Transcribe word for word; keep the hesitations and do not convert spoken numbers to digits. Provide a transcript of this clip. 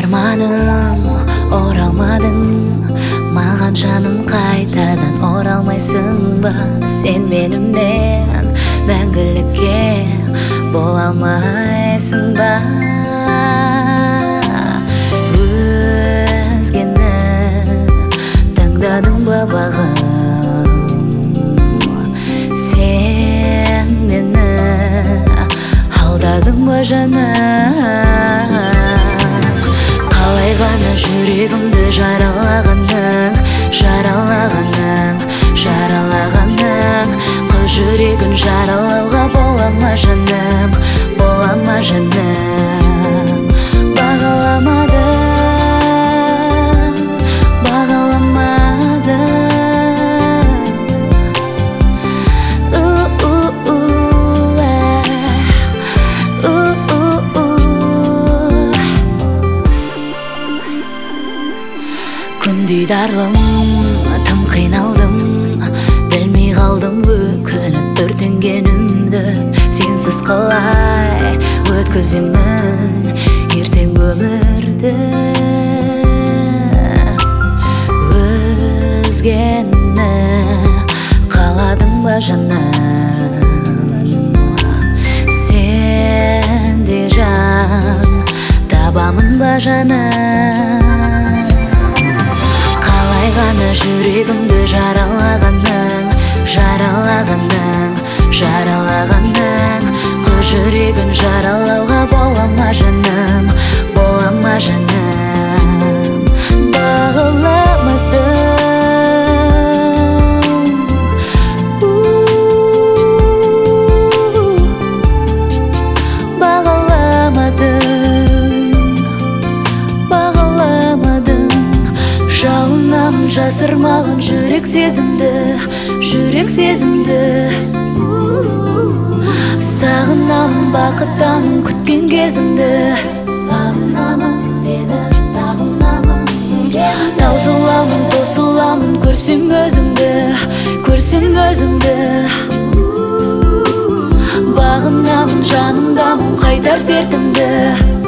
арманым, оралмадың маған жаным, қайтадан оралмайсың ба? Сен менімен мәңгілікке бола алмайсың ба? Өзгені таңдадың ба бағым? Сен мені алдадың ба жаным? Қалай ғана жүрегімді жаралағаның, жаралағаның, жаралағаның. Қыз жүрегін жаралауға бола ма жаным, бола ма жаным? Бағаламадың, бағаламадың. Күндейдарлым, тым қиналдым, білмей қалдым өкініп өртенгенімді. Сенсіз қалай өткіземін ертең өмірді? Өзгені қаладың ба жаным? Сенде жан табамын ба жаным? Қалай ғана жүрегімді жаралағаның, жаралағаның, жаралағаның. Қыз жүрегін жаралауға бола ма жаным, бола ма жаным? Бағаламадың, бағаламадың, бағаламадың. Жалынамын жасырмағын жүрек сезімді, жүрек сезімді. Сағынамын бақыттаным күткен кезімді, сағынамын сені, сағынамын кезімді. Таусыламын, тосыламын көрсем өзіңді, көрсем өзіңді. Бағынамын жанымдамын қайтар сертімді.